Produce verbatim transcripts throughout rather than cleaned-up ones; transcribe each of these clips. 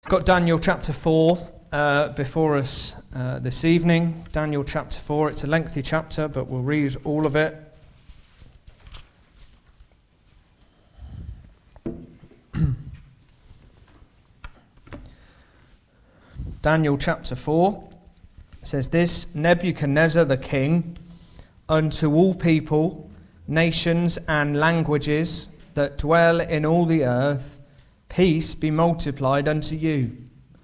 Got Daniel chapter four uh, before us uh, this evening. Daniel chapter four, it's a lengthy chapter, but we'll read all of it. Daniel chapter four says this: Nebuchadnezzar the king, unto all people, nations and languages that dwell in all the earth, peace be multiplied unto you.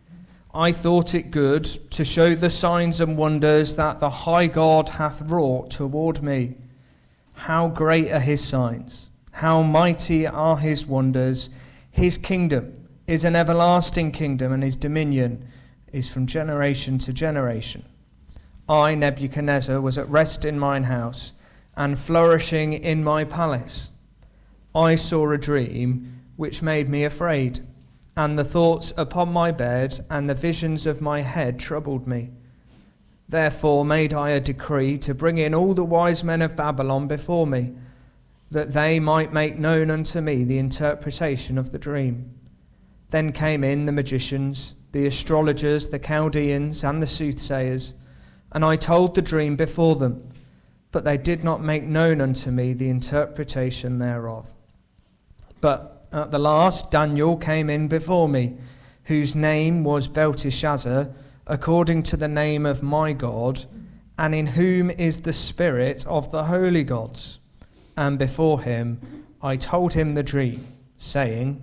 I thought it good to show the signs and wonders that the high God hath wrought toward me. How great are his signs, how mighty are his wonders. His kingdom is an everlasting kingdom, and his dominion is from generation to generation. I, Nebuchadnezzar, was at rest in mine house, and flourishing in my palace. I saw a dream which made me afraid, and the thoughts upon my bed and the visions of my head troubled me. Therefore made I a decree to bring in all the wise men of Babylon before me, that they might make known unto me the interpretation of the dream. Then came in the magicians, the astrologers, the Chaldeans, and the soothsayers, and I told the dream before them, but they did not make known unto me the interpretation thereof. But at the last Daniel came in before me, whose name was Belteshazzar, according to the name of my God, and in whom is the spirit of the holy gods. And before him I told him the dream, saying,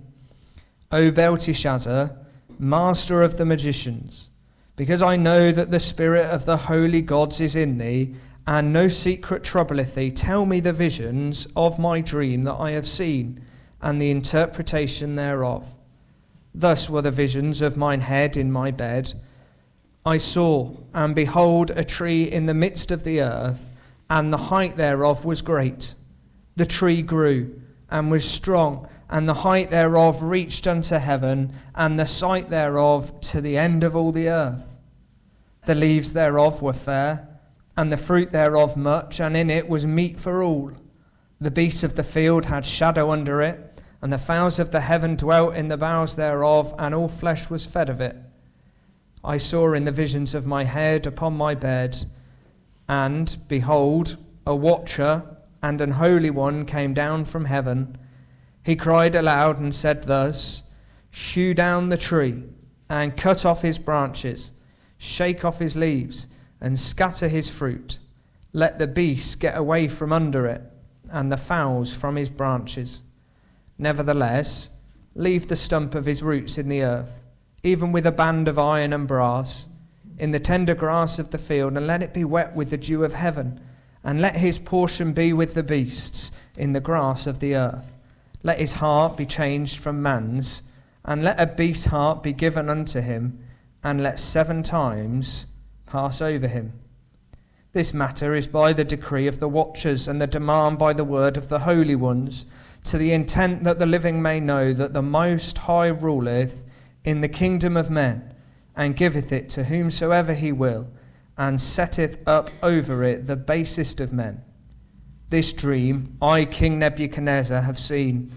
O Belteshazzar, master of the magicians, because I know that the spirit of the holy gods is in thee, and no secret troubleth thee, tell me the visions of my dream that I have seen, and the interpretation thereof. Thus were the visions of mine head in my bed. I saw, and behold, a tree in the midst of the earth, and the height thereof was great. The tree grew, and was strong, and the height thereof reached unto heaven, and the sight thereof to the end of all the earth. The leaves thereof were fair, and the fruit thereof much, and in it was meat for all. The beasts of the field had shadow under it, and the fowls of the heaven dwelt in the boughs thereof, and all flesh was fed of it. I saw in the visions of my head upon my bed, and, behold, a watcher and an holy one came down from heaven. He cried aloud and said thus, Hew down the tree, and cut off his branches, shake off his leaves, and scatter his fruit. Let the beasts get away from under it, and the fowls from his branches. Nevertheless, leave the stump of his roots in the earth, even with a band of iron and brass, in the tender grass of the field, and let it be wet with the dew of heaven, and let his portion be with the beasts in the grass of the earth. Let his heart be changed from man's, and let a beast's heart be given unto him, and let seven times pass over him. This matter is by the decree of the watchers, and the demand by the word of the holy ones, to the intent that the living may know that the Most High ruleth in the kingdom of men, and giveth it to whomsoever he will, and setteth up over it the basest of men. This dream I, King Nebuchadnezzar, have seen.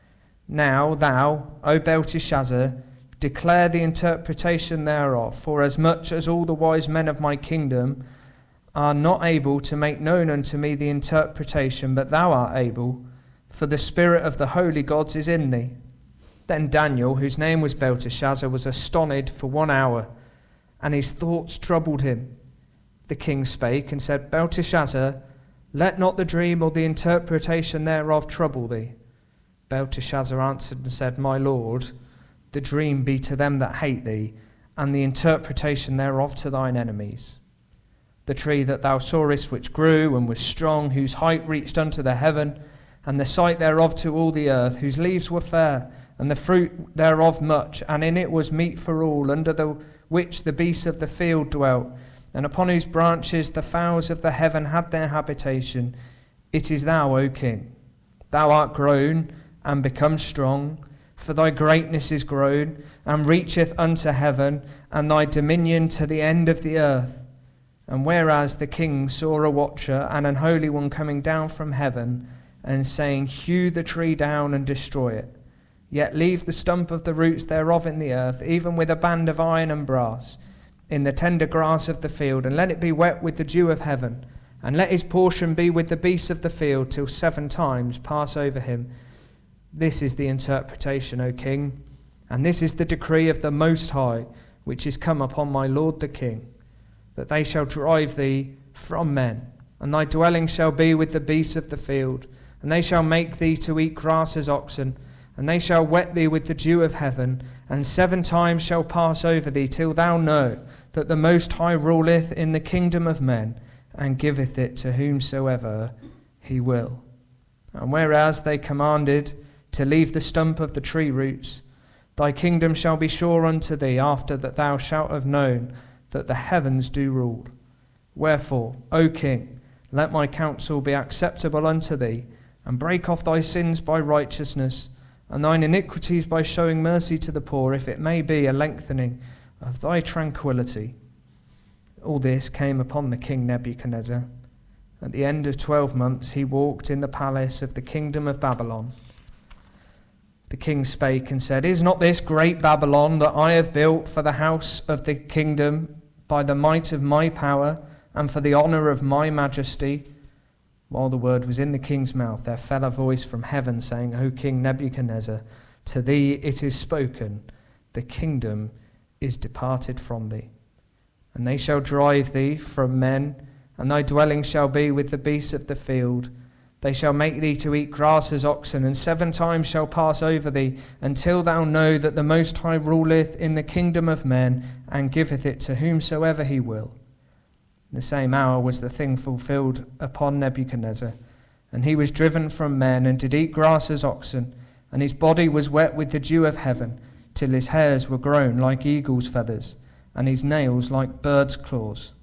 Now thou, O Belteshazzar, declare the interpretation thereof, for as much as all the wise men of my kingdom are not able to make known unto me the interpretation, but thou art able, for the spirit of the holy gods is in thee. Then Daniel, whose name was Belteshazzar, was astonished for one hour, and his thoughts troubled him. The king spake and said, Belteshazzar, let not the dream or the interpretation thereof trouble thee. Belteshazzar answered and said, My lord, the dream be to them that hate thee, and the interpretation thereof to thine enemies. The tree that thou sawest, which grew and was strong, whose height reached unto the heaven, and the sight thereof to all the earth, whose leaves were fair, and the fruit thereof much, and in it was meat for all, under the which the beasts of the field dwelt, and upon whose branches the fowls of the heaven had their habitation. It is thou, O king. Thou art grown and become strong, for thy greatness is grown, and reacheth unto heaven, and thy dominion to the end of the earth. And whereas the king saw a watcher and an holy one coming down from heaven, and saying, Hew the tree down and destroy it, Yet leave the stump of the roots thereof in the earth, even with a band of iron and brass, in the tender grass of the field, and let it be wet with the dew of heaven, and let his portion be with the beasts of the field, till seven times pass over him. This is the interpretation, O king, and this is the decree of the Most High, which is come upon my lord the king, that they shall drive thee from men, and thy dwelling shall be with the beasts of the field, and they shall make thee to eat grass as oxen, and they shall wet thee with the dew of heaven, and seven times shall pass over thee, till thou know that the Most High ruleth in the kingdom of men, and giveth it to whomsoever he will. And whereas they commanded to leave the stump of the tree roots, thy kingdom shall be sure unto thee, after that thou shalt have known that the heavens do rule. Wherefore, O king, let my counsel be acceptable unto thee, and break off thy sins by righteousness, and thine iniquities by showing mercy to the poor, if it may be a lengthening of thy tranquility. All this came upon the king Nebuchadnezzar. At the end of twelve months he walked in the palace of the kingdom of Babylon. The king spake and said, Is not this great Babylon that I have built for the house of the kingdom by the might of my power and for the honour of my majesty? While the word was in the king's mouth, there fell a voice from heaven, saying, O King Nebuchadnezzar, to thee it is spoken, the kingdom is departed from thee. And they shall drive thee from men, and thy dwelling shall be with the beasts of the field. They shall make thee to eat grass as oxen, and seven times shall pass over thee, until thou know that the Most High ruleth in the kingdom of men, and giveth it to whomsoever he will. In the same hour was the thing fulfilled upon Nebuchadnezzar, and he was driven from men, and did eat grass as oxen, and his body was wet with the dew of heaven, till his hairs were grown like eagle's feathers, and his nails like birds' claws.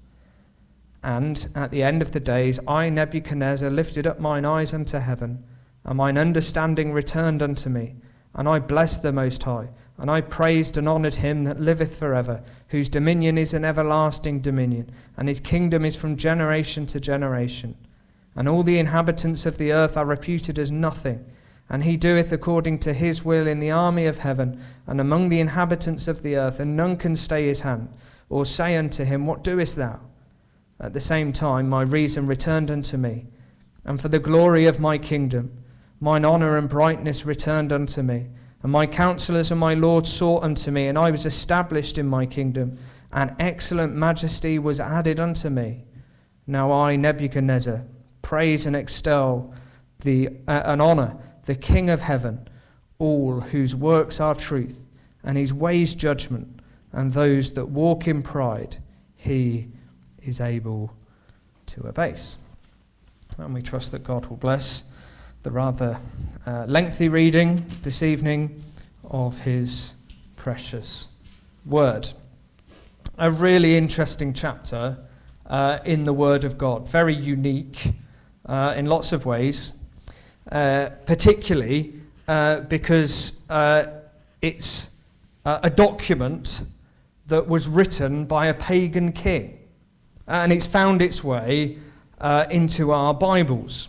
And at the end of the days I, Nebuchadnezzar, lifted up mine eyes unto heaven, and mine understanding returned unto me, and I blessed the Most High, and I praised and honoured him that liveth forever, whose dominion is an everlasting dominion, and his kingdom is from generation to generation. And all the inhabitants of the earth are reputed as nothing, and he doeth according to his will in the army of heaven, and among the inhabitants of the earth, and none can stay his hand, or say unto him, What doest thou? At the same time my reason returned unto me, and for the glory of my kingdom, mine honour and brightness returned unto me, and my counsellors and my lords sought unto me, and I was established in my kingdom, and excellent majesty was added unto me. Now I, Nebuchadnezzar, praise and extol the uh, and honour the King of heaven, all whose works are truth, and his ways judgment, and those that walk in pride he is able to abase. And we trust that God will bless the rather uh, lengthy reading this evening of his precious word. A really interesting chapter uh, in the Word of God, very unique uh, in lots of ways, uh, particularly uh, because uh, it's uh, a document that was written by a pagan king, and it's found its way uh, into our Bibles.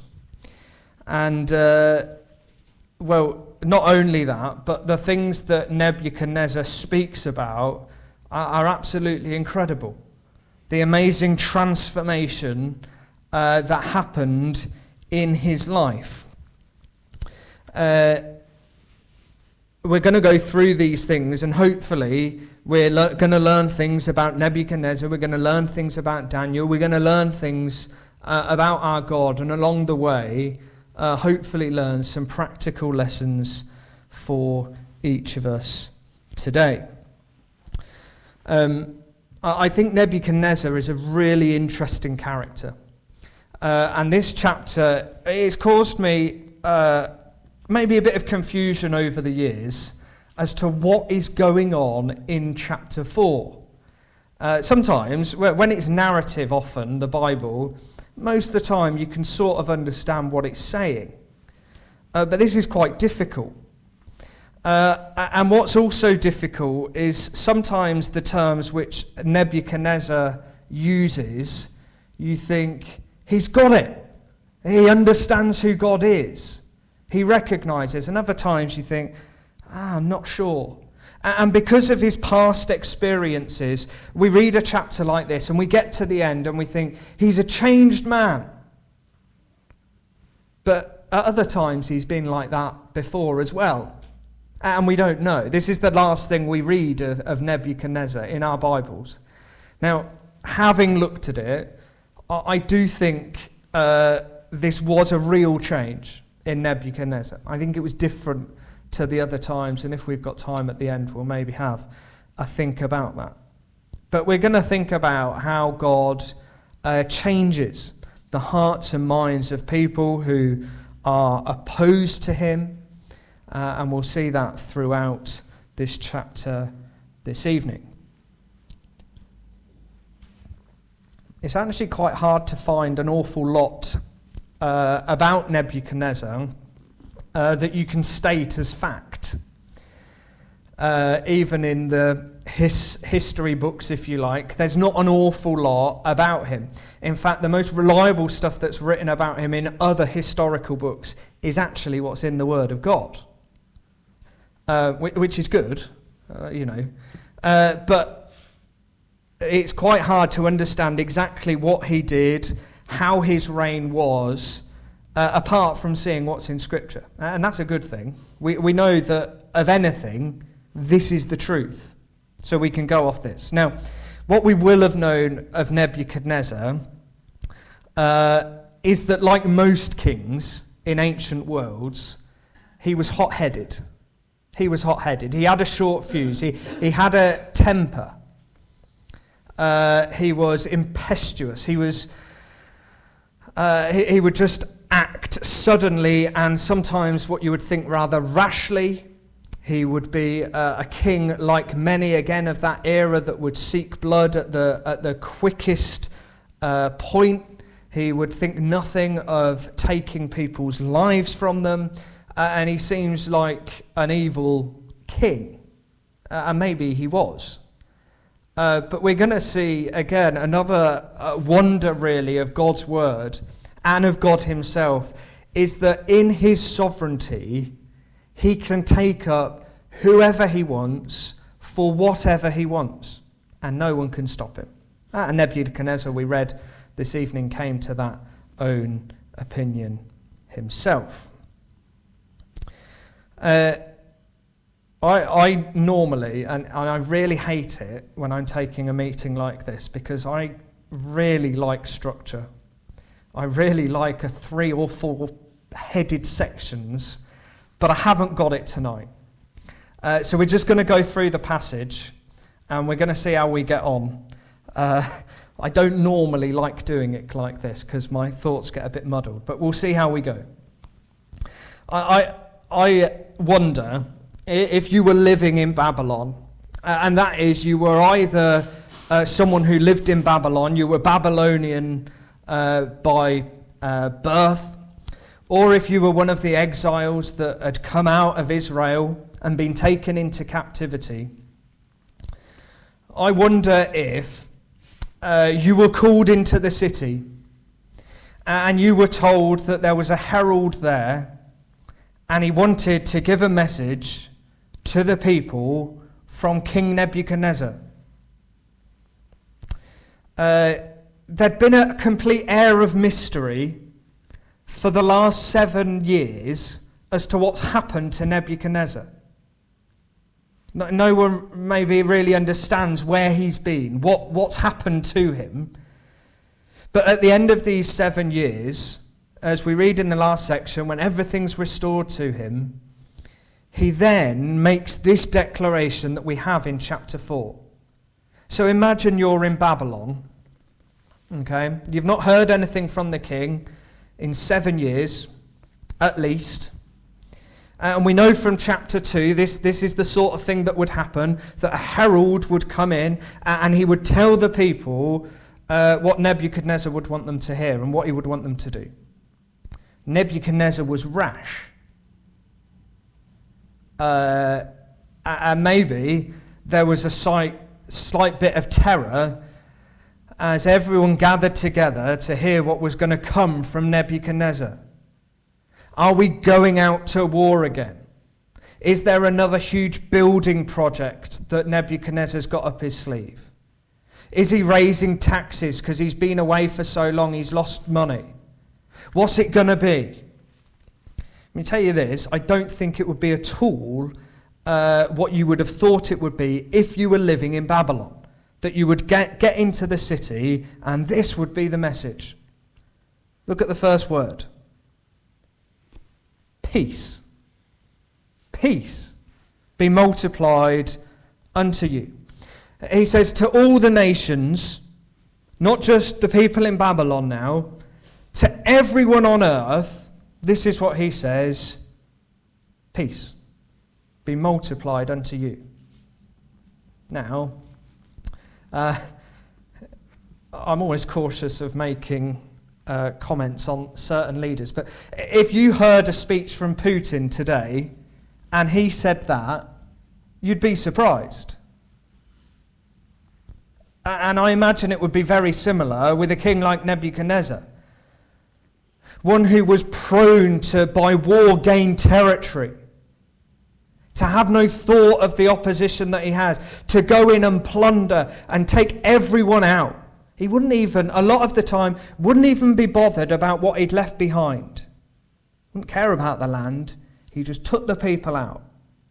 And, uh, well, not only that, but the things that Nebuchadnezzar speaks about are, are absolutely incredible. The amazing transformation uh, that happened in his life. Uh, we're going to go through these things, and hopefully we're le- going to learn things about Nebuchadnezzar. We're going to learn things about Daniel. We're going to learn things uh, about our God, and along the way, Uh, hopefully learn some practical lessons for each of us today. Um, I think Nebuchadnezzar is a really interesting character. Uh, and this chapter, it's caused me uh, maybe a bit of confusion over the years as to what is going on in chapter four. Uh, sometimes, when it's narrative often, the Bible, most of the time you can sort of understand what it's saying. Uh, but this is quite difficult. Uh, and what's also difficult is sometimes the terms which Nebuchadnezzar uses, you think, he's got it. He understands who God is. He recognizes. And other times you think, Ah, I'm not sure. And because of his past experiences, we read a chapter like this and we get to the end and we think, he's a changed man. But at other times he's been like that before as well. And we don't know. This is the last thing we read of, of Nebuchadnezzar in our Bibles. Now, having looked at it, I, I do think uh, this was a real change in Nebuchadnezzar. I think it was different to the other times, and if we've got time at the end, we'll maybe have a think about that. But we're going to think about how God uh, changes the hearts and minds of people who are opposed to him, uh, and we'll see that throughout this chapter this evening. It's actually quite hard to find an awful lot uh, about Nebuchadnezzar Uh, that you can state as fact, uh, even in the his, history books, if you like. There's not an awful lot about him. In fact, the most reliable stuff that's written about him in other historical books is actually what's in the Word of God, uh, which is good, uh, you know. Uh, but it's quite hard to understand exactly what he did, how his reign was, Uh, apart from seeing what's in Scripture. And that's a good thing. We we know that of anything, this is the truth. So we can go off this. Now, what we will have known of Nebuchadnezzar uh, is that, like most kings in ancient worlds, he was hot-headed. He was hot-headed. He had a short fuse. He, he had a temper. Uh, he was impetuous. He was... Uh, he, he would just act suddenly and sometimes what you would think rather rashly. He would be uh, a king like many again of that era that would seek blood at the at the quickest uh, point. He would think nothing of taking people's lives from them, uh, and he seems like an evil king, uh, and maybe he was. Uh, but we're going to see again another uh, wonder really of God's word and of God himself is that in his sovereignty he can take up whoever he wants for whatever he wants, and no one can stop him. Uh, and Nebuchadnezzar, we read this evening, came to that own opinion himself. Uh, I, I normally, and, and I really hate it when I'm taking a meeting like this, because I really like structure. I really like a three or four headed sections, but I haven't got it tonight. Uh, so we're just going to go through the passage, and we're going to see how we get on. Uh, I don't normally like doing it like this, because my thoughts get a bit muddled, but we'll see how we go. I, I, I wonder if you were living in Babylon, uh, and that is you were either uh, someone who lived in Babylon, you were Babylonian uh, by uh, birth, or if you were one of the exiles that had come out of Israel and been taken into captivity. I wonder if uh, you were called into the city and you were told that there was a herald there and he wanted to give a message to the people from King Nebuchadnezzar. Uh, there'd been a complete air of mystery for the last seven years as to what's happened to Nebuchadnezzar. No, no one maybe really understands where he's been, what, what's happened to him. But at the end of these seven years, as we read in the last section, when everything's restored to him, he then makes this declaration that we have in chapter four. So imagine you're in Babylon, okay? You've not heard anything from the king in seven years, at least. And we know from chapter two, this, this is the sort of thing that would happen, that a herald would come in and he would tell the people uh, what Nebuchadnezzar would want them to hear and what he would want them to do. Nebuchadnezzar was rash. Uh, and maybe there was a slight, slight bit of terror as everyone gathered together to hear what was going to come from Nebuchadnezzar. Are we going out to war again? Is there another huge building project that Nebuchadnezzar's got up his sleeve? Is he raising taxes because he's been away for so long he's lost money? What's it going to be? Let me tell you this, I don't think it would be at all uh, what you would have thought it would be if you were living in Babylon. That you would get, get into the city and this would be the message. Look at the first word. Peace. Peace be multiplied unto you. He says to all the nations, not just the people in Babylon now, to everyone on earth, this is what he says, peace be multiplied unto you. Now, uh, I'm always cautious of making uh, comments on certain leaders, but if you heard a speech from Putin today and he said that, you'd be surprised. And I imagine it would be very similar with a king like Nebuchadnezzar. One who was prone to, by war, gain territory. To have no thought of the opposition that he has. To go in and plunder and take everyone out. He wouldn't even, a lot of the time, wouldn't even be bothered about what he'd left behind. Wouldn't care about the land. He just took the people out.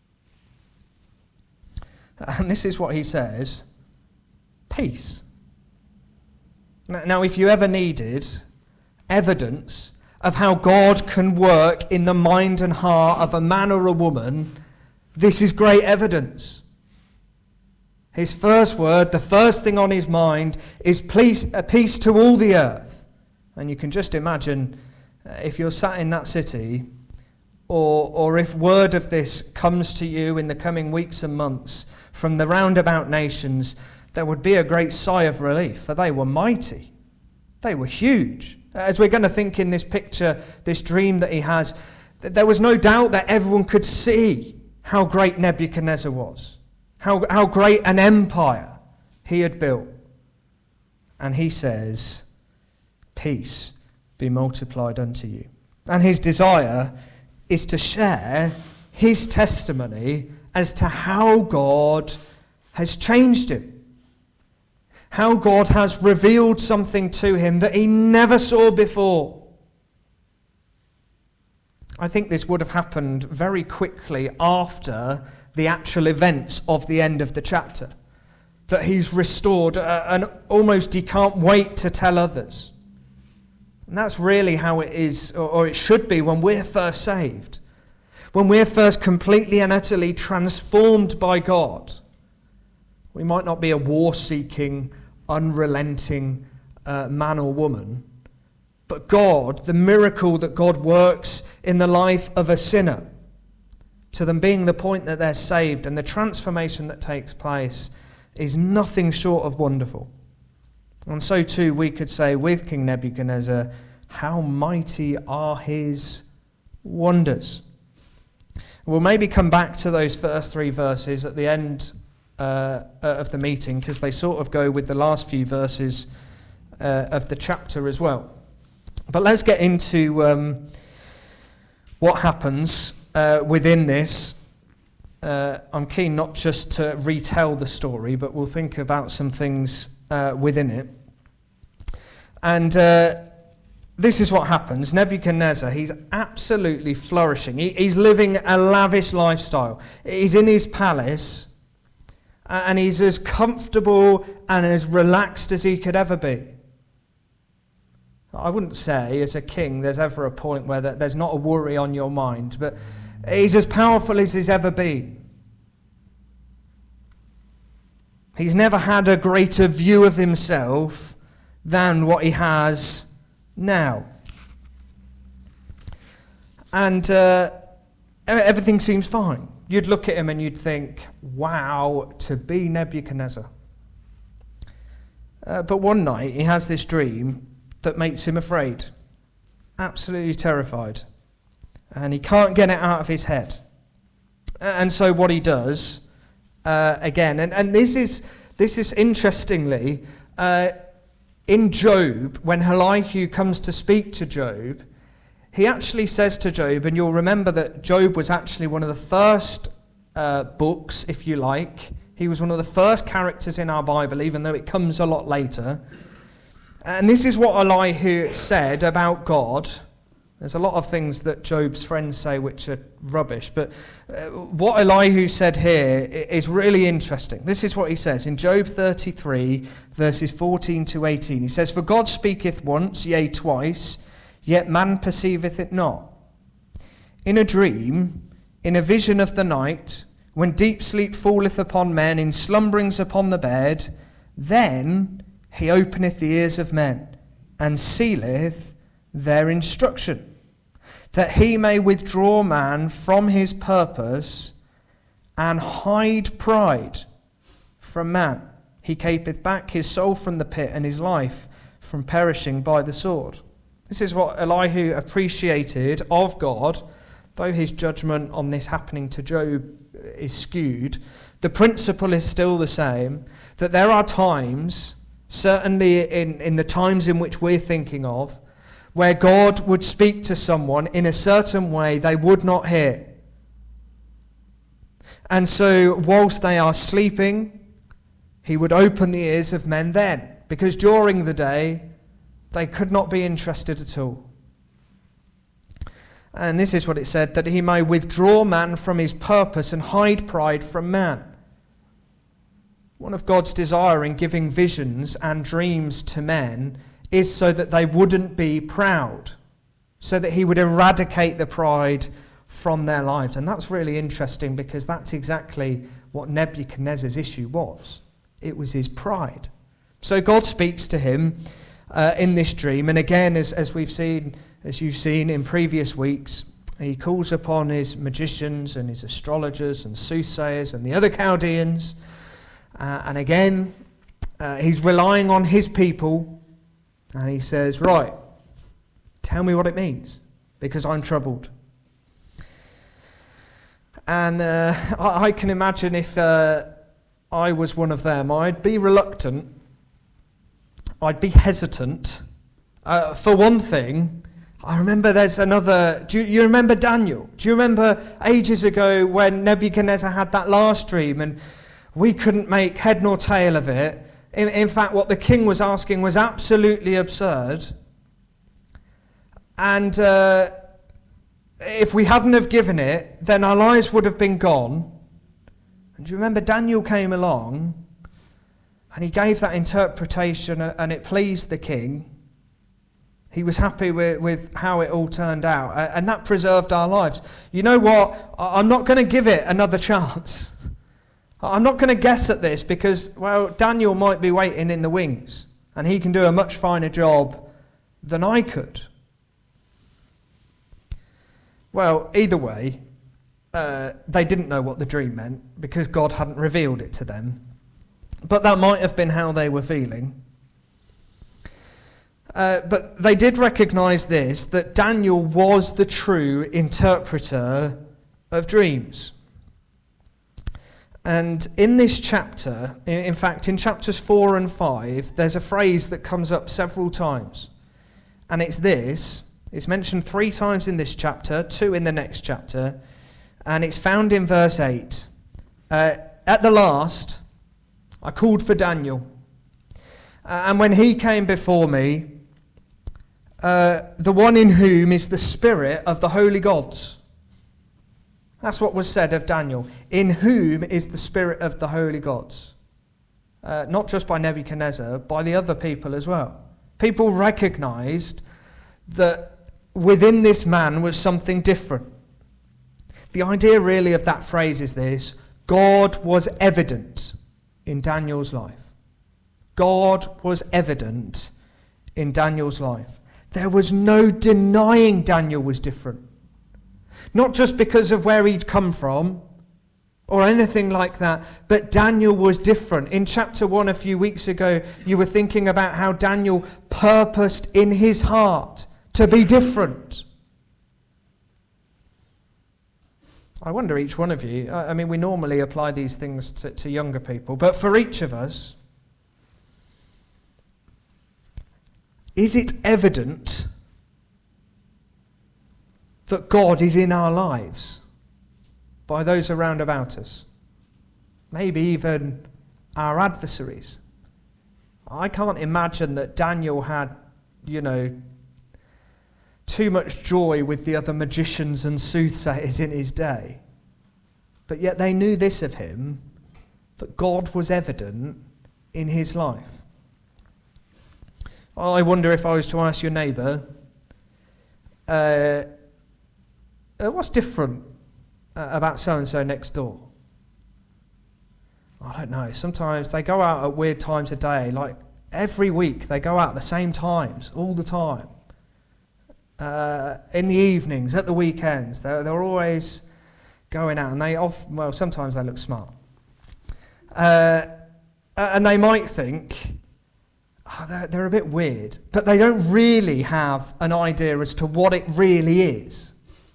And this is what he says. Peace. Now, if you ever needed evidence of how God can work in the mind and heart of a man or a woman, this is great evidence. His first word, the first thing on his mind, is peace, a peace to all the earth. And you can just imagine uh, if you're sat in that city, or, or if word of this comes to you in the coming weeks and months from the roundabout nations, there would be a great sigh of relief, for they were mighty. They were huge. As we're going to think in this picture, this dream that he has, there was no doubt that everyone could see how great Nebuchadnezzar was, how, how great an empire he had built. And he says, peace be multiplied unto you. And his desire is to share his testimony as to how God has changed him. How God has revealed something to him that he never saw before. I think this would have happened very quickly after the actual events of the end of the chapter. That he's restored uh, and almost he can't wait to tell others. And that's really how it is, or, or it should be, when we're first saved. When we're first completely and utterly transformed by God. We might not be a war-seeking, unrelenting uh, man or woman, but God, the miracle that God works in the life of a sinner, to them being the point that they're saved and the transformation that takes place, is nothing short of wonderful. And so too we could say with King Nebuchadnezzar, how mighty are his wonders. We'll maybe come back to those first three verses at the end uh, of the meeting, because they sort of go with the last few verses uh, of the chapter as well. But let's get into um, what happens uh, within this. Uh, I'm keen not just to retell the story, but we'll think about some things uh, within it. And uh, this is what happens. Nebuchadnezzar, he's absolutely flourishing. He, he's living a lavish lifestyle. He's in his palace, and he's as comfortable and as relaxed as he could ever be. I wouldn't say, as a king, there's ever a point where there's not a worry on your mind, but he's as powerful as he's ever been. He's never had a greater view of himself than what he has now. And uh, everything seems fine. You'd look at him and you'd think, wow, to be Nebuchadnezzar. Uh, but one night he has this dream that makes him afraid, absolutely terrified. And he can't get it out of his head. And so what he does, uh, again, and, and this is this is interestingly, uh, in Job, when Elihu comes to speak to Job, he actually says to Job, and you'll remember that Job was actually one of the first uh, books, if you like. He was one of the first characters in our Bible, even though it comes a lot later. And this is what Elihu said about God. There's a lot of things that Job's friends say which are rubbish, but uh, what Elihu said here is really interesting. This is what he says in Job thirty-three, verses fourteen to eighteen. He says, "For God speaketh once, yea, twice, yet man perceiveth it not. In a dream, in a vision of the night, when deep sleep falleth upon men, in slumberings upon the bed, then he openeth the ears of men, and sealeth their instruction, that he may withdraw man from his purpose, and hide pride from man. He keepeth back his soul from the pit, and his life from perishing by the sword." This is what Elihu appreciated of God, though his judgment on this happening to Job is skewed. The principle is still the same, that there are times, certainly in, in the times in which we're thinking of, where God would speak to someone in a certain way they would not hear. And so whilst they are sleeping, he would open the ears of men then, because during the day they could not be interested at all. And this is what it said, that he may withdraw man from his purpose and hide pride from man. One of God's desire in giving visions and dreams to men is so that they wouldn't be proud, so that he would eradicate the pride from their lives. And that's really interesting, because that's exactly what Nebuchadnezzar's issue was. It was his pride. So God speaks to him uh, in this dream, and again, as, as we've seen, as you've seen in previous weeks, he calls upon his magicians and his astrologers and soothsayers and the other Chaldeans, uh, and again, uh, he's relying on his people. And he says, right, tell me what it means, because I'm troubled. And uh, I, I can imagine if uh, I was one of them, I'd be reluctant. I'd be hesitant. Uh, for one thing, I remember there's another... Do you, you remember Daniel? Do you remember ages ago when Nebuchadnezzar had that last dream and we couldn't make head nor tail of it? In, in fact, what the king was asking was absolutely absurd. And uh, if we hadn't have given it, then our lives would have been gone. And do you remember Daniel came along and he gave that interpretation and it pleased the king. He was happy with, with how it all turned out. And that preserved our lives. You know what? I'm not going to give it another chance. I'm not going to guess at this because, well, Daniel might be waiting in the wings and he can do a much finer job than I could. Well, either way, uh, they didn't know what the dream meant because God hadn't revealed it to them. But that might have been how they were feeling. Uh, but they did recognize this, that Daniel was the true interpreter of dreams. And in this chapter, in fact, in chapters four and five, there's a phrase that comes up several times. And it's this. It's mentioned three times in this chapter, two in the next chapter. And it's found in verse eight. Uh, at the last, I called for Daniel. Uh, and when he came before me, uh, the one in whom is the spirit of the holy gods. That's what was said of Daniel. In whom is the spirit of the holy gods. Uh, not just by Nebuchadnezzar, by the other people as well. People recognized that within this man was something different. The idea really of that phrase is this: God was evident in Daniel's life. God was evident in Daniel's life. There was no denying Daniel was different. Not just because of where he'd come from or anything like that, but Daniel was different. In chapter one a few weeks ago, you were thinking about how Daniel purposed in his heart to be different. I wonder, each one of you, I mean, we normally apply these things to, to younger people, but for each of us, is it evident that God is in our lives by those around about us, maybe even our adversaries. I can't imagine that Daniel had, you know, too much joy with the other magicians and soothsayers in his day. But yet they knew this of him, that God was evident in his life. I wonder if I was to ask your neighbour, uh, uh, what's different uh, about so-and-so next door? I don't know. Sometimes they go out at weird times of day, like every week they go out at the same times, all the time. Uh, in the evenings, at the weekends, they're, they're always going out, and they off. Well, sometimes they look smart, uh, and they might think, oh, they're, they're a bit weird, but they don't really have an idea as to what it really is.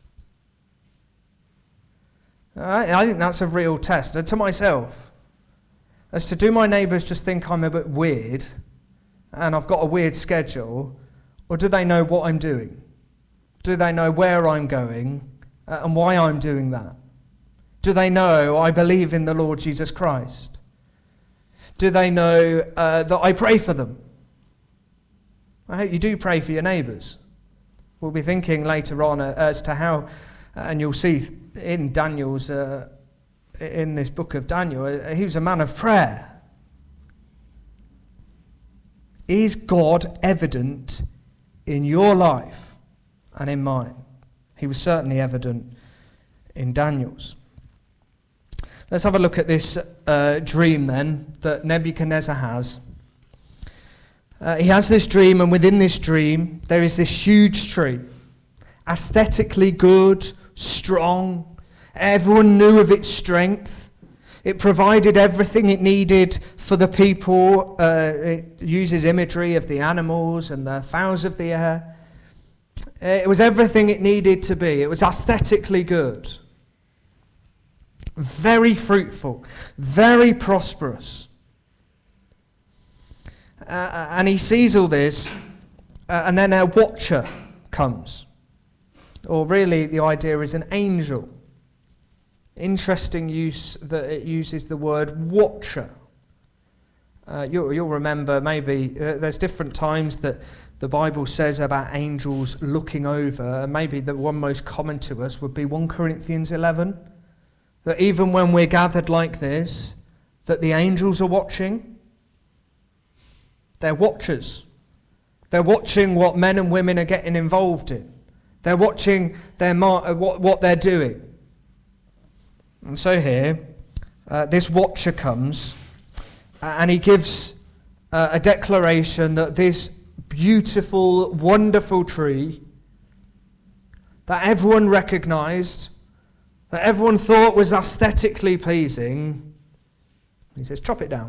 Uh, I think that's a real test. And to myself, as to do my neighbours just think I'm a bit weird, and I've got a weird schedule, or do they know what I'm doing? Do they know where I'm going uh, and why I'm doing that? Do they know I believe in the Lord Jesus Christ? Do they know uh, that I pray for them? I hope you do pray for your neighbours. We'll be thinking later on uh, as to how, and you'll see in Daniel's, uh, in this book of Daniel, uh, he was a man of prayer. Is God evident in your life and in mine? He was certainly evident in Daniel's. Let's have a look at this uh, dream then that Nebuchadnezzar has. Uh, he has this dream, and within this dream there is this huge tree, aesthetically good, strong. Everyone knew of its strength. It provided everything it needed for the people. Uh, it uses imagery of the animals and the fowls of the air. It was everything it needed to be. It was aesthetically good. Very fruitful. Very prosperous. Uh, and he sees all this, uh, and then a watcher comes. Or really, the idea is an angel. Interesting use that it uses the word watcher. Uh, you'll, you'll remember maybe uh, there's different times that the Bible says about angels looking over, and maybe the one most common to us would be First Corinthians eleven, that even when we're gathered like this, that the angels are watching. They're watchers. They're watching what men and women are getting involved in. They're watching their mar- what, what they're doing. And so here, uh, this watcher comes, uh, and he gives uh, a declaration that this beautiful, wonderful tree that everyone recognised, that everyone thought was aesthetically pleasing, he says, chop it down.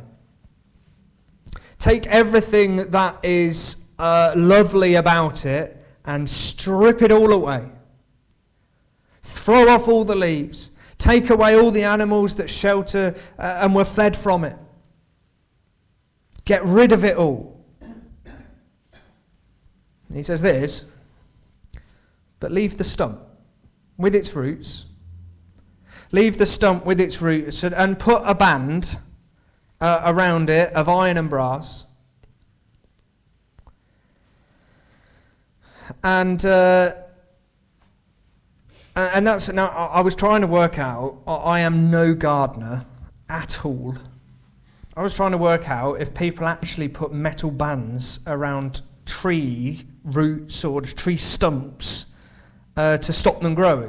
Take everything that is uh, lovely about it and strip it all away. Throw off all the leaves. Take away all the animals that shelter uh, and were fed from it. Get rid of it all. He says this, but leave the stump with its roots. Leave the stump with its roots and, and put a band uh, around it of iron and brass. And uh, and that's now. I was trying to work out. I am no gardener at all. I was trying to work out if people actually put metal bands around tree roots or tree stumps uh, to stop them growing.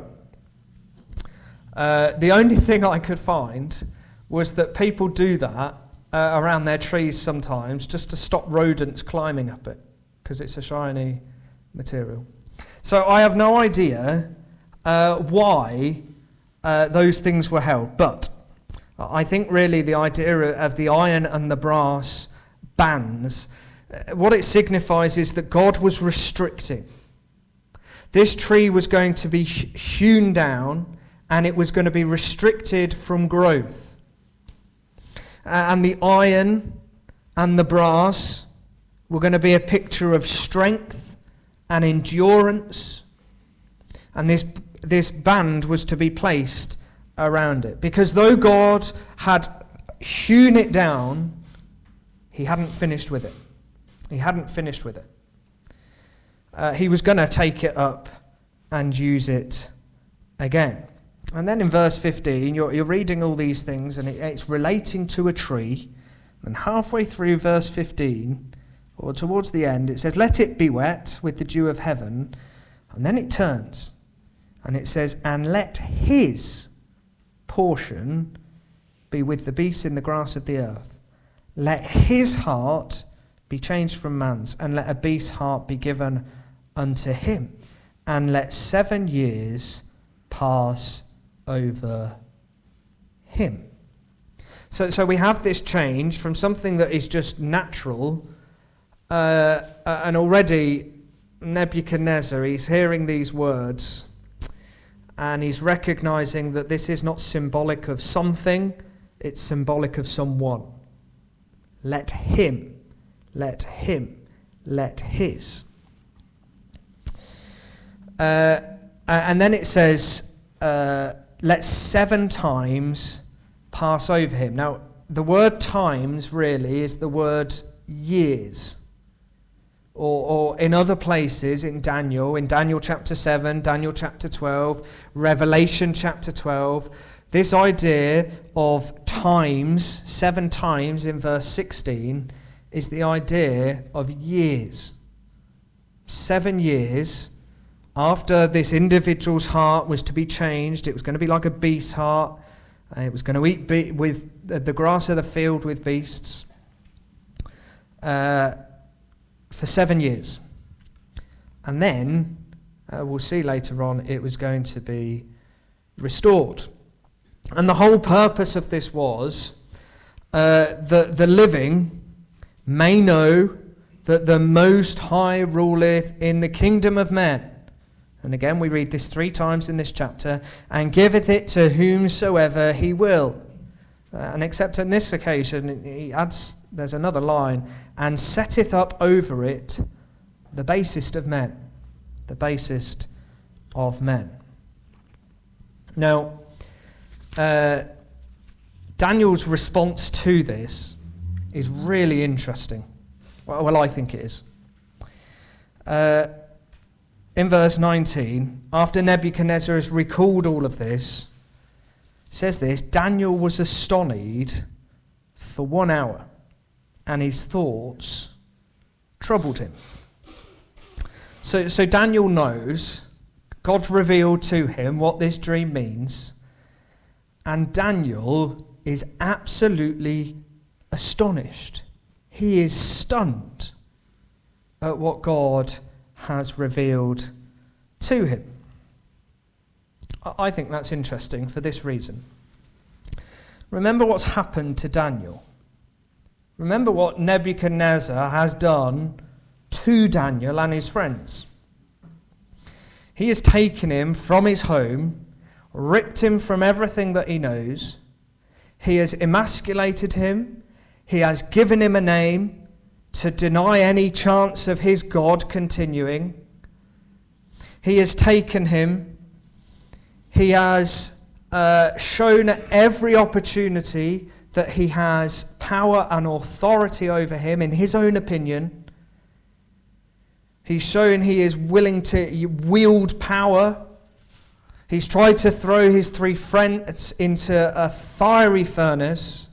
Uh, the only thing I could find was that people do that uh, around their trees sometimes just to stop rodents climbing up it because it's a shiny material. So I have no idea uh, why uh, those things were held, but I think really the idea of the iron and the brass bands, uh, what it signifies is that God was restricting. This tree was going to be hewn down and it was going to be restricted from growth. Uh, and the iron and the brass were going to be a picture of strength and endurance. And this, this band was to be placed around it. Because though God had hewn it down, he hadn't finished with it. He hadn't finished with it. Uh, he was going to take it up and use it again. And then in verse fifteen, you're, you're reading all these things, and it, it's relating to a tree. And halfway through verse fifteen, or towards the end, it says, "Let it be wet with the dew of heaven." And then it turns, and it says, "And let his portion be with the beasts in the grass of the earth. Let his heart be changed from man's, and let a beast's heart be given unto him. And let seven years pass over him." So, so we have this change from something that is just natural, uh, and already Nebuchadnezzar, he's hearing these words, and he's recognizing that this is not symbolic of something, it's symbolic of someone. Let him, let him, let his. Uh, and then it says, uh, let seven times pass over him. Now, the word times really is the word years. Or, or in other places in Daniel, in Daniel chapter seven, Daniel chapter twelve, Revelation chapter twelve, this idea of times, seven times in verse sixteen, is the idea of years. Seven years after this individual's heart was to be changed, it was going to be like a beast's heart. Uh, it was going to eat be- with the, the grass of the field with beasts uh, for seven years. And then, uh, we'll see later on, it was going to be restored. And the whole purpose of this was uh, that the living may know that the Most High ruleth in the kingdom of men. And again, we read this three times in this chapter, and giveth it to whomsoever he will. Uh, and except on this occasion, he adds, there's another line, and setteth up over it the basest of men. The basest of men. Now, uh, Daniel's response to this is really interesting. Well, well I think it is. Uh, In verse nineteen, after Nebuchadnezzar has recalled all of this, says this, Daniel was astonished for one hour, and his thoughts troubled him. So, so Daniel knows, God's revealed to him what this dream means, and Daniel is absolutely astonished. He is stunned at what God has revealed to him. I think that's interesting for this reason. Remember what's happened to Daniel. Remember what Nebuchadnezzar has done to Daniel and his friends. He has taken him from his home, ripped him from everything that he knows. He has emasculated him. He has given him a name to deny any chance of his God continuing. He has taken him. He has uh, shown every opportunity that he has power and authority over him in his own opinion. He's shown he is willing to wield power. He's tried to throw his three friends into a fiery furnace.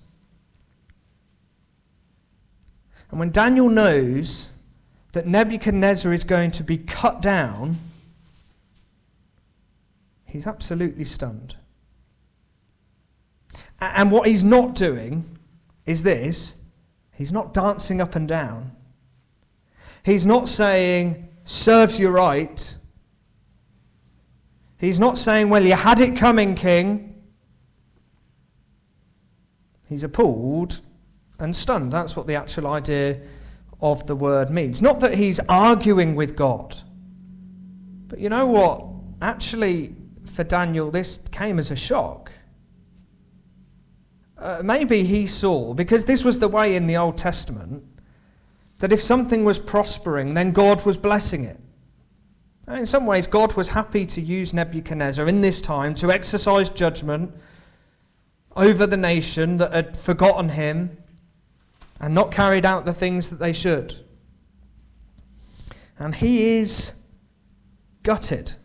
And when Daniel knows that Nebuchadnezzar is going to be cut down, he's absolutely stunned. And what he's not doing is this. He's not dancing up and down. He's not saying, serves you right. He's not saying, well, you had it coming, king. He's appalled and stunned. That's what the actual idea of the word means. Not that he's arguing with God. But you know what? Actually, for Daniel, this came as a shock. Uh, maybe he saw, because this was the way in the Old Testament, that if something was prospering, then God was blessing it. And in some ways, God was happy to use Nebuchadnezzar in this time to exercise judgment over the nation that had forgotten him and not carried out the things that they should. And he is gutted.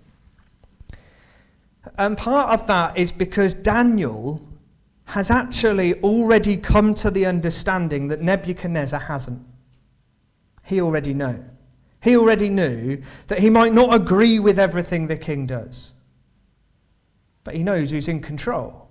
And part of that is because Daniel has actually already come to the understanding that Nebuchadnezzar hasn't. He already knew. He already knew that he might not agree with everything the king does, but he knows who's in control.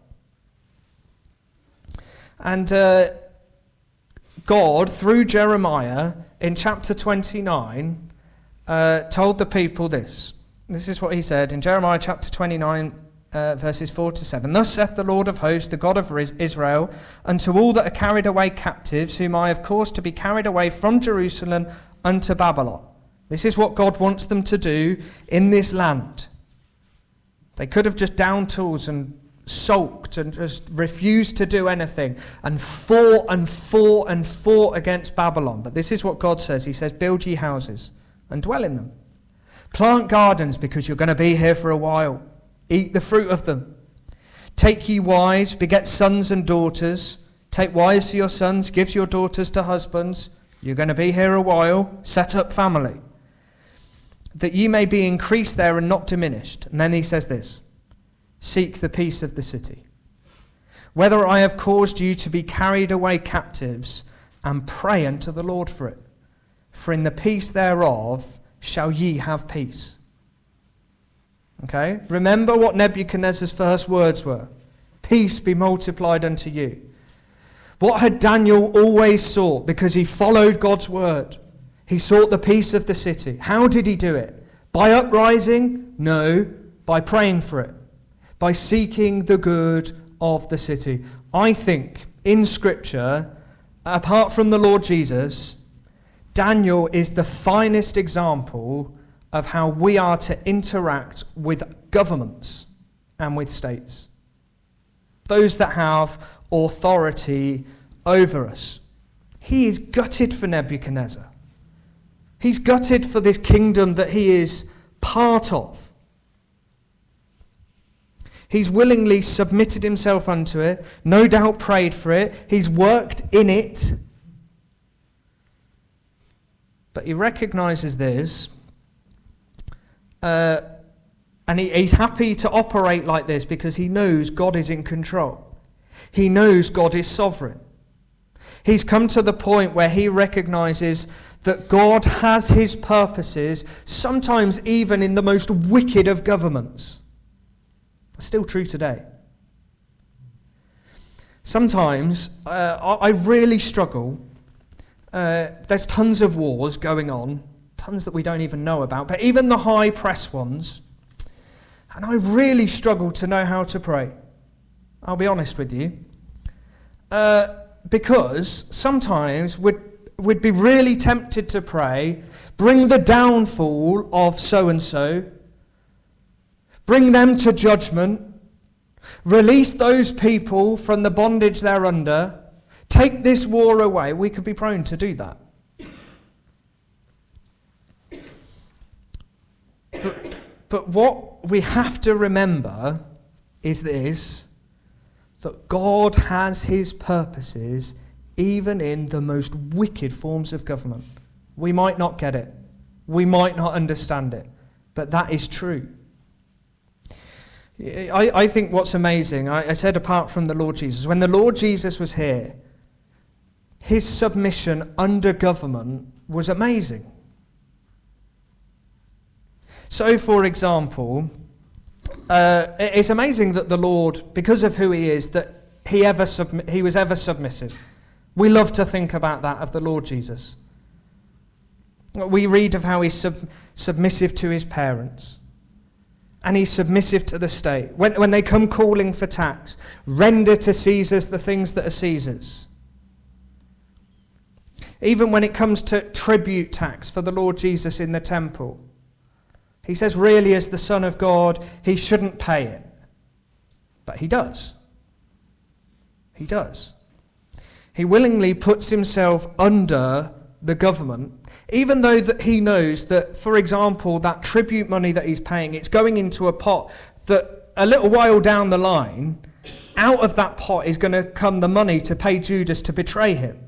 And uh, God, through Jeremiah, in chapter twenty-nine, uh, told the people this. This is what he said in Jeremiah chapter twenty-nine, uh, verses four to seven. Thus saith the Lord of hosts, the God of Israel, unto all that are carried away captives, whom I have caused to be carried away from Jerusalem unto Babylon. This is what God wants them to do in this land. They could have just down tools and sulked and just refused to do anything and fought and fought and fought against Babylon. But this is what God says. He says, build ye houses and dwell in them. Plant gardens because you're going to be here for a while. Eat the fruit of them. Take ye wives, beget sons and daughters. Take wives to your sons, give your daughters to husbands. You're going to be here a while. Set up family, that ye may be increased there and not diminished. And then he says this, seek the peace of the city. Whether I have caused you to be carried away captives, and pray unto the Lord for it. For in the peace thereof shall ye have peace. Okay? Remember what Nebuchadnezzar's first words were. Peace be multiplied unto you. What had Daniel always sought? Because he followed God's word. He sought the peace of the city. How did he do it? By uprising? No. By praying for it. By seeking the good of the city. I think in Scripture, apart from the Lord Jesus, Daniel is the finest example of how we are to interact with governments and with states. Those that have authority over us. He is gutted for Nebuchadnezzar. He's gutted for this kingdom that he is part of. He's willingly submitted himself unto it, no doubt prayed for it, he's worked in it. But he recognizes this, uh, and he, he's happy to operate like this because he knows God is in control. He knows God is sovereign. He's come to the point where he recognizes that God has his purposes, sometimes even in the most wicked of governments. Still true today. Sometimes uh, I really struggle. Uh, there's tons of wars going on, tons that we don't even know about, but even the high press ones. And I really struggle to know how to pray. I'll be honest with you. Uh, because sometimes we'd, we'd be really tempted to pray, bring the downfall of so-and-so, bring them to judgment, release those people from the bondage they're under, take this war away. We could be prone to do that. But, but what we have to remember is this, that God has his purposes even in the most wicked forms of government. We might not get it. We might not understand it. But that is true. I, I think what's amazing, I, I said apart from the Lord Jesus, when the Lord Jesus was here, his submission under government was amazing. So, for example, uh, it's amazing that the Lord, because of who he is, that he ever submi- he was ever submissive. We love to think about that of the Lord Jesus. We read of how he's sub- submissive to his parents. And he's submissive to the state. When, when they come calling for tax, render to Caesar's the things that are Caesar's. Even when it comes to tribute tax for the Lord Jesus in the temple, he says really as the Son of God, he shouldn't pay it. But he does. He does. He willingly puts himself under the government, even though that he knows that, for example, that tribute money that he's paying, it's going into a pot that a little while down the line, out of that pot is going to come the money to pay Judas to betray him.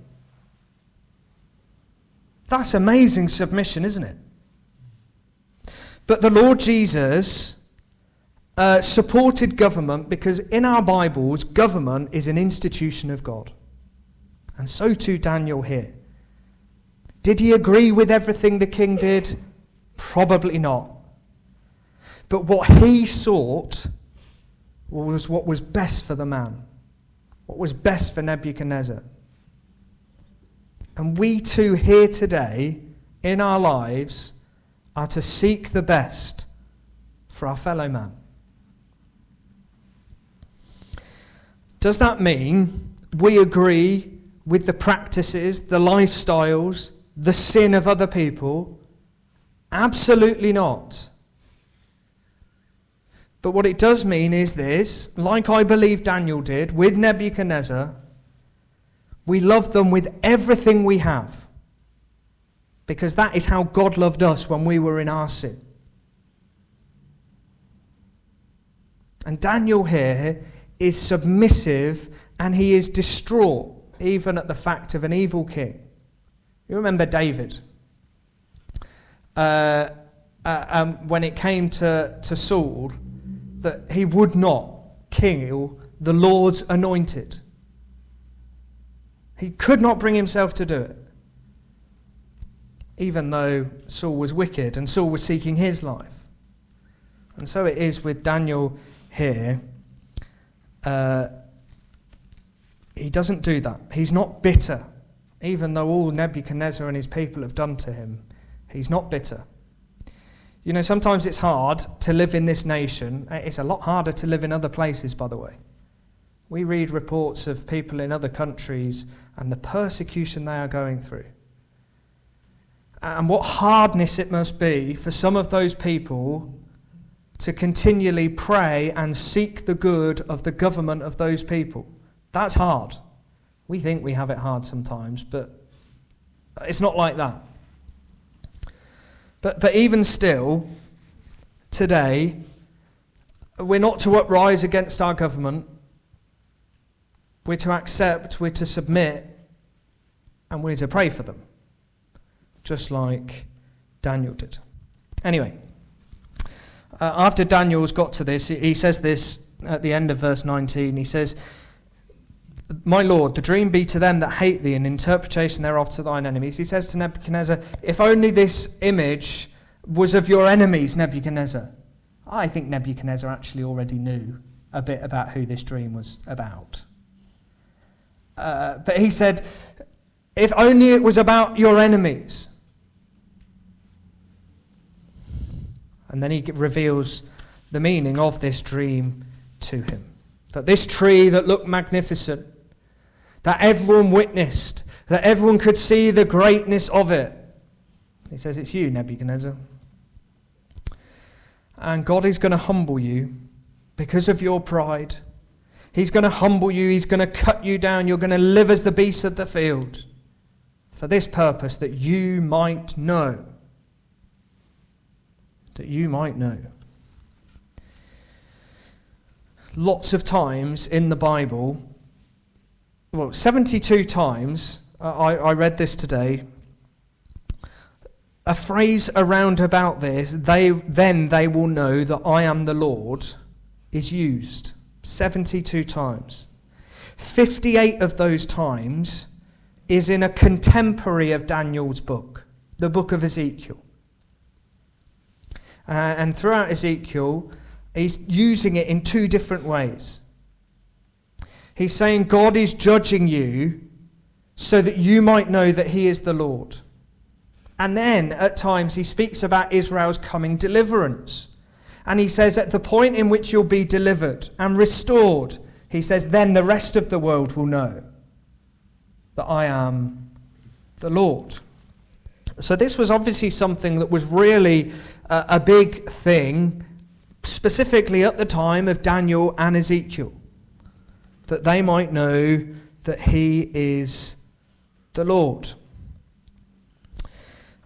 That's amazing submission, isn't it? But the Lord Jesus uh, supported government because in our Bibles, government is an institution of God. And so too Daniel here. Did he agree with everything the king did? Probably not. But what he sought was what was best for the man. What was best for Nebuchadnezzar. And we too here today, in our lives, are to seek the best for our fellow man. Does that mean we agree with the practices, the lifestyles, the sin of other people? Absolutely not. But what it does mean is this, like I believe Daniel did with Nebuchadnezzar, we love them with everything we have. Because that is how God loved us when we were in our sin. And Daniel here is submissive and he is distraught even at the fact of an evil king. You remember David? Uh, uh, um, when it came to, to Saul, that he would not kill the Lord's anointed. He could not bring himself to do it. Even though Saul was wicked and Saul was seeking his life. And so it is with Daniel here. Uh, he doesn't do that. He's not bitter. Even though all Nebuchadnezzar and his people have done to him, he's not bitter. You know, sometimes it's hard to live in this nation. It's a lot harder to live in other places, by the way. We read reports of people in other countries and the persecution they are going through. And what hardness it must be for some of those people to continually pray and seek the good of the government of those people. That's hard. We think we have it hard sometimes, but it's not like that. But but even still, today, we're not to uprise against our government. We're to accept, we're to submit, and we're to pray for them. Just like Daniel did. Anyway, uh, after Daniel's got to this, he says this at the end of verse nineteen. He says, "My Lord, the dream be to them that hate thee, and interpretation thereof to thine enemies." He says to Nebuchadnezzar, if only this image was of your enemies, Nebuchadnezzar. I think Nebuchadnezzar actually already knew a bit about who this dream was about. Uh, but he said, if only it was about your enemies. And then he reveals the meaning of this dream to him. That this tree that looked magnificent, that everyone witnessed, that everyone could see the greatness of it. He says, it's you, Nebuchadnezzar. And God is going to humble you because of your pride. He's going to humble you. He's going to cut you down. You're going to live as the beasts of the field. For this purpose, that you might know. That you might know. Lots of times in the Bible, well, seventy-two times, uh, I, I read this today, a phrase around about this, they then they will know that I am the Lord, is used. seventy-two times. fifty-eight of those times is in a contemporary of Daniel's book, the book of Ezekiel. Uh, and throughout Ezekiel, he's using it in two different ways. He's saying God is judging you so that you might know that he is the Lord. And then at times he speaks about Israel's coming deliverance. And he says at the point in which you'll be delivered and restored, he says then the rest of the world will know that I am the Lord. So this was obviously something that was really uh, a big thing, specifically at the time of Daniel and Ezekiel, that they might know that he is the Lord.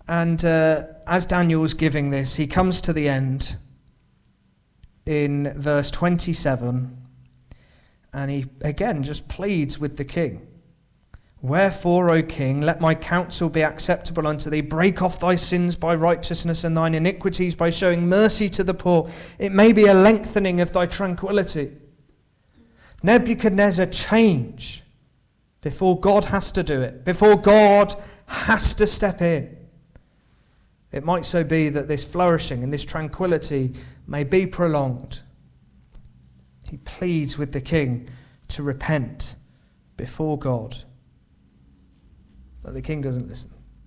And uh, as Daniel's giving this, he comes to the end in verse twenty-seven, and he again just pleads with the king. Wherefore, O king, let my counsel be acceptable unto thee. Break off thy sins by righteousness and thine iniquities by showing mercy to the poor. It may be a lengthening of thy tranquility. Nebuchadnezzar, change before God has to do it, before God has to step in. It might so be that this flourishing and this tranquility may be prolonged. He pleads with the king to repent before God. But the king doesn't listen.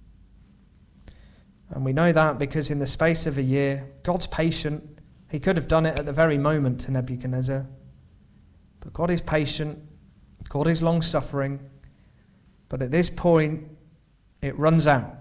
And we know that because in the space of a year, God's patient. He could have done it at the very moment to Nebuchadnezzar. But God is patient. God is long-suffering. But at this point, it runs out.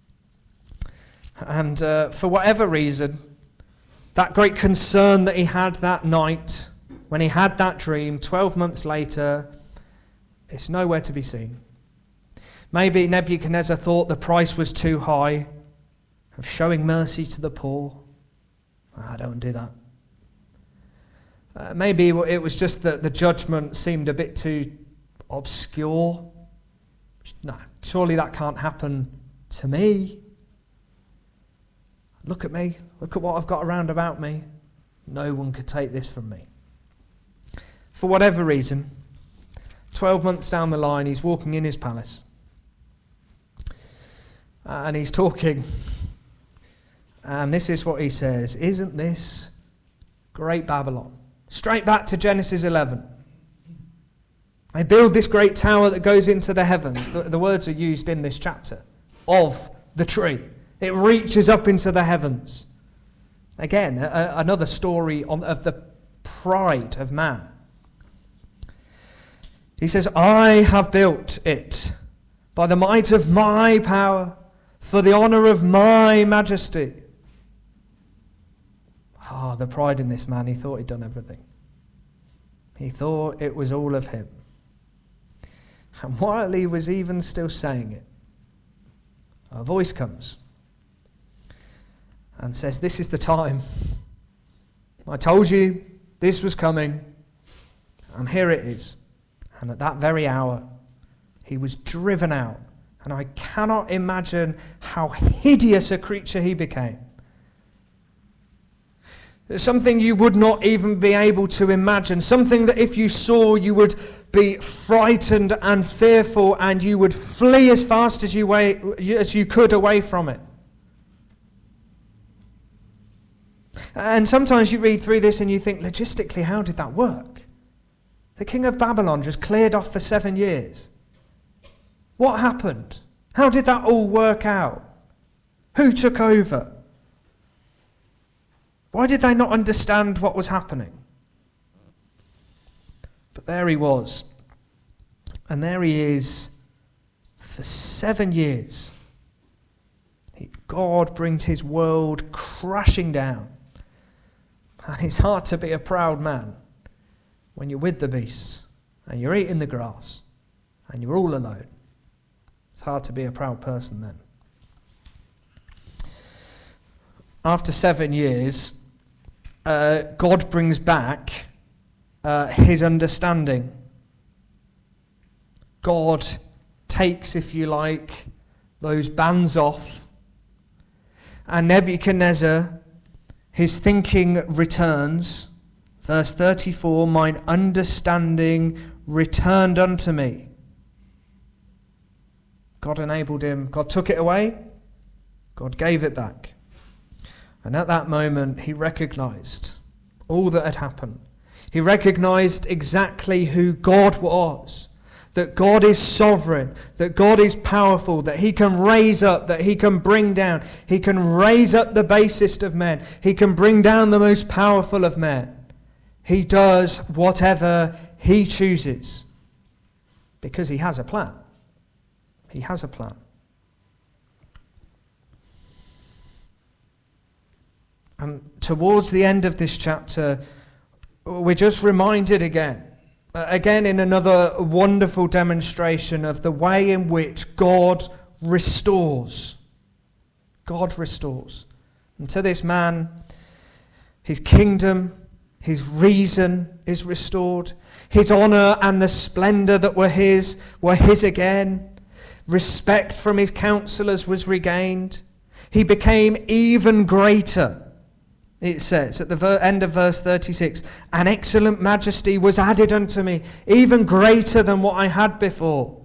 And uh, for whatever reason, that great concern that he had that night, when he had that dream, twelve months later, it's nowhere to be seen. Maybe Nebuchadnezzar thought the price was too high of showing mercy to the poor. I don't do that. Uh, maybe it was just that the judgment seemed a bit too obscure. No, surely that can't happen to me. Look at me. Look at what I've got around about me. No one could take this from me. For whatever reason, twelve months down the line, he's walking in his palace. And he's talking. And this is what he says. Isn't this great Babylon? Straight back to Genesis eleven. They build this great tower that goes into the heavens. The, the words are used in this chapter. Of the tree. It reaches up into the heavens. Again, a, another story on, of the pride of man. He says, I have built it by the might of my power, for the honour of my majesty. Ah, oh, the pride in this man. He thought he'd done everything. He thought it was all of him. And while he was even still saying it, a voice comes and says, this is the time. I told you this was coming, and here it is. And at that very hour, he was driven out. And I cannot imagine how hideous a creature he became. Something you would not even be able to imagine. Something that if you saw, you would be frightened and fearful, and you would flee as fast as you, way, as you could away from it. And sometimes you read through this and you think, logistically, how did that work? The king of Babylon just cleared off for seven years. What happened? How did that all work out? Who took over? Why did they not understand what was happening? But there he was. And there he is for seven years. He, God brings his world crashing down. And it's hard to be a proud man when you're with the beasts and you're eating the grass and you're all alone. It's hard to be a proud person then. After seven years, uh, God brings back uh, his understanding. God takes, if you like, those bands off. And Nebuchadnezzar, his thinking returns. Verse thirty-four, mine understanding returned unto me. God enabled him. God took it away. God gave it back. And at that moment, he recognized all that had happened. He recognized exactly who God was. That God is sovereign. That God is powerful. That he can raise up. That he can bring down. He can raise up the basest of men. He can bring down the most powerful of men. He does whatever he chooses. Because he has a plan. He has a plan. And towards the end of this chapter, we're just reminded again, uh, again in another wonderful demonstration of the way in which God restores. God restores. And to this man, his kingdom, his reason is restored. His honour and the splendour that were his were his again. Respect from his counsellors was regained. He became even greater. It says at the ver- end of verse thirty-six, an excellent majesty was added unto me, even greater than what I had before.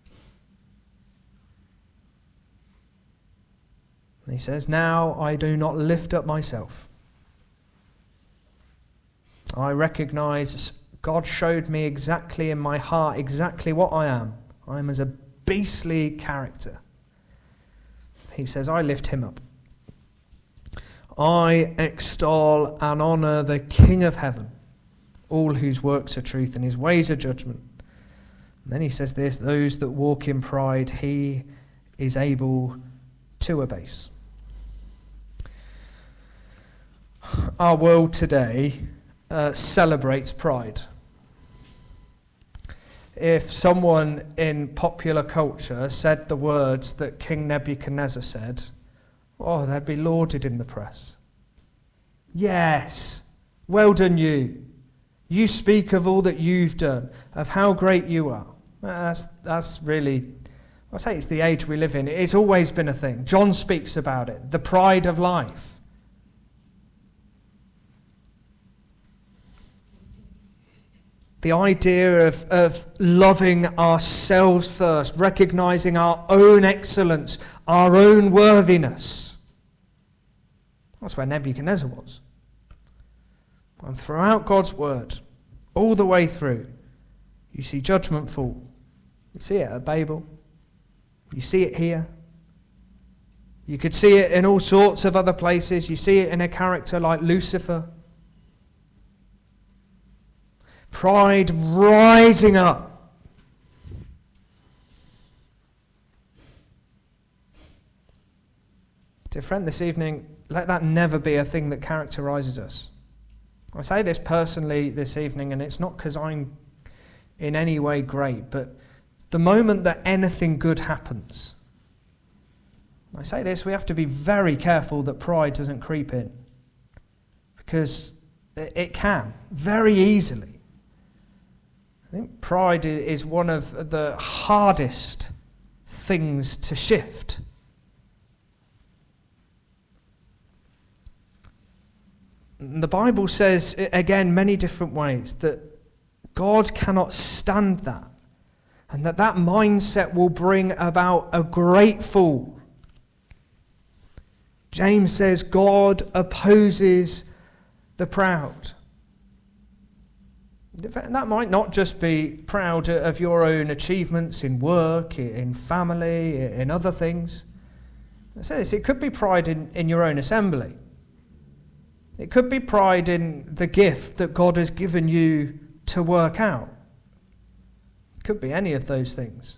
And he says, now I do not lift up myself. I recognise God showed me exactly in my heart exactly what I am. I am as a beastly character. He says, I lift him up. I extol and honour the King of heaven, all whose works are truth and his ways are judgment. And then he says this, those that walk in pride, he is able to abase. Our world today uh, celebrates pride. If someone in popular culture said the words that King Nebuchadnezzar said, oh, they'd be lauded in the press. Yes, well done you. You speak of all that you've done, of how great you are. That's, that's really, I say it's the age we live in. It's always been a thing. John speaks about it, the pride of life. The idea of, of loving ourselves first, recognizing our own excellence, our own worthiness. That's where Nebuchadnezzar was. And throughout God's word, all the way through, you see judgment fall. You see it at Babel. You see it here. You could see it in all sorts of other places. You see it in a character like Lucifer. Pride rising up. Dear friend, this evening, let that never be a thing that characterises us. I say this personally this evening, and it's not because I'm in any way great, but the moment that anything good happens, I say this, we have to be very careful that pride doesn't creep in. Because it can, very easily. I think pride is one of the hardest things to shift. The Bible says, again, many different ways, that God cannot stand that, and that that mindset will bring about a great fall. James says, God opposes the proud. That might not just be proud of your own achievements in work, in family, in other things. I say this, it could be pride in, in your own assembly. It could be pride in the gift that God has given you to work out. It could be any of those things.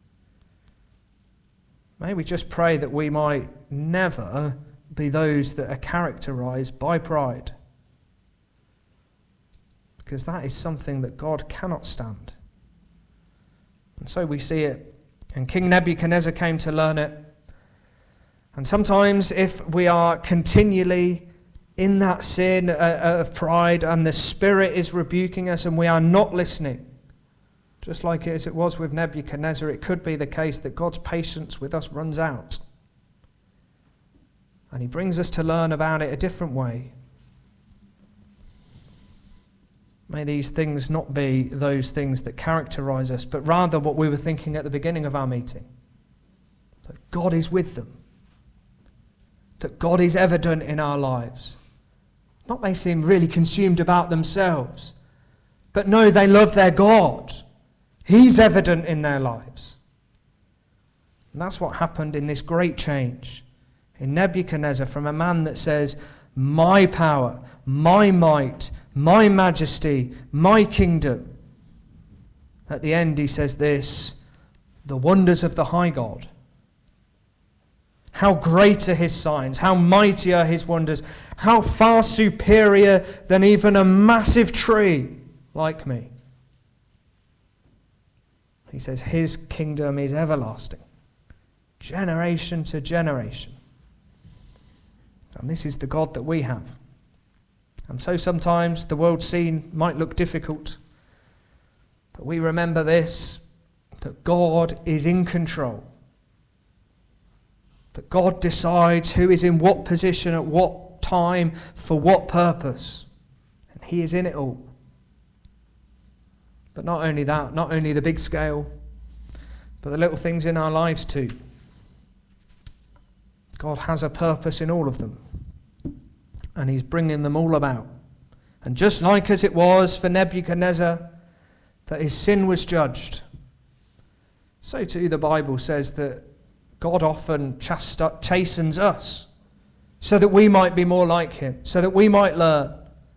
May we just pray that we might never be those that are characterized by pride. Because that is something that God cannot stand. And so we see it. And King Nebuchadnezzar came to learn it. And sometimes if we are continually in that sin of pride and the Spirit is rebuking us and we are not listening, just like as it was with Nebuchadnezzar, it could be the case that God's patience with us runs out. And he brings us to learn about it a different way. May these things not be those things that characterize us, but rather what we were thinking at the beginning of our meeting. That God is with them. That God is evident in our lives. Not they seem really consumed about themselves, but no, they love their God. He's evident in their lives. And that's what happened in this great change in Nebuchadnezzar, from a man that says, my power, my might, my majesty, my kingdom. At the end he says this, the wonders of the high God. How great are his signs, how mighty are his wonders, how far superior than even a massive tree like me. He says his kingdom is everlasting, generation to generation. And this is the God that we have. And so sometimes the world scene might look difficult, but we remember this, that God is in control. That God decides who is in what position at what time for what purpose. And he is in it all. But not only that, not only the big scale, but the little things in our lives too. God has a purpose in all of them. And he's bringing them all about. And just like as it was for Nebuchadnezzar, that his sin was judged, so too the Bible says that God often chast- chastens us so that we might be more like him, so that we might learn,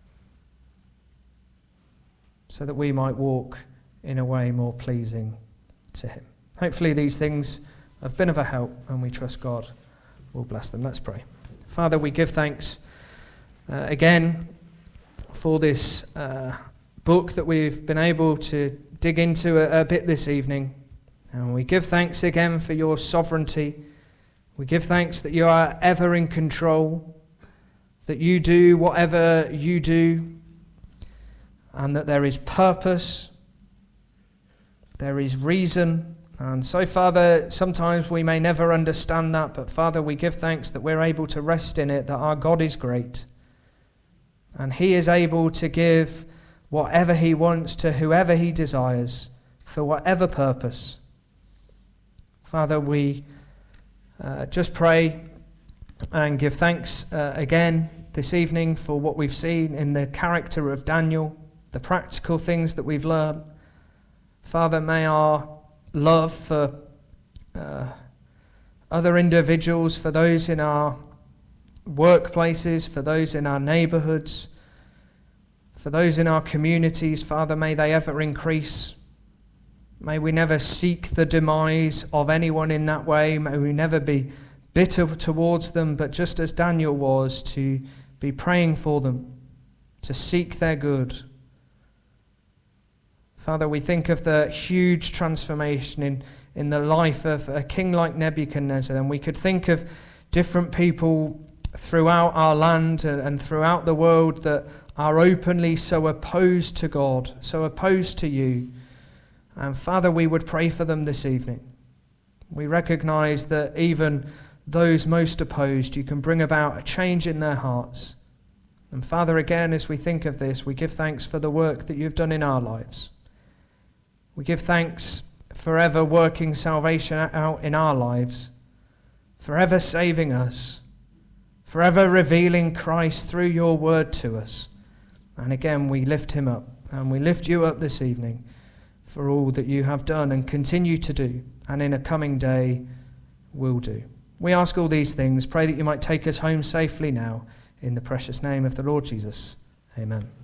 so that we might walk in a way more pleasing to him. Hopefully these things have been of a help, and we trust God will bless them. Let's pray. Father, we give thanks uh, again for this uh, book that we've been able to dig into a, a bit this evening. And we give thanks again for your sovereignty. We give thanks that you are ever in control, that you do whatever you do, and that there is purpose, there is reason. And so, Father, sometimes we may never understand that, but Father, we give thanks that we're able to rest in it, that our God is great. And he is able to give whatever he wants to whoever he desires, for whatever purpose. Father, we uh, just pray and give thanks uh, again this evening for what we've seen in the character of Daniel, the practical things that we've learned. Father, may our love for uh, other individuals, for those in our workplaces, for those in our neighborhoods, for those in our communities, Father, may they ever increase. May we never seek the demise of anyone in that way. May we never be bitter towards them, but just as Daniel was, to be praying for them, to seek their good. Father, we think of the huge transformation in, in the life of a king like Nebuchadnezzar, and we could think of different people throughout our land and, and throughout the world that are openly so opposed to God, so opposed to you. And Father, we would pray for them this evening. We recognize that even those most opposed, you can bring about a change in their hearts. And Father, again, as we think of this, we give thanks for the work that you've done in our lives. We give thanks forever working salvation out in our lives, forever saving us, forever revealing Christ through your word to us. And again, we lift him up, and we lift you up this evening for all that you have done and continue to do, and in a coming day will do. We ask all these things, pray that you might take us home safely now, in the precious name of the Lord Jesus. Amen.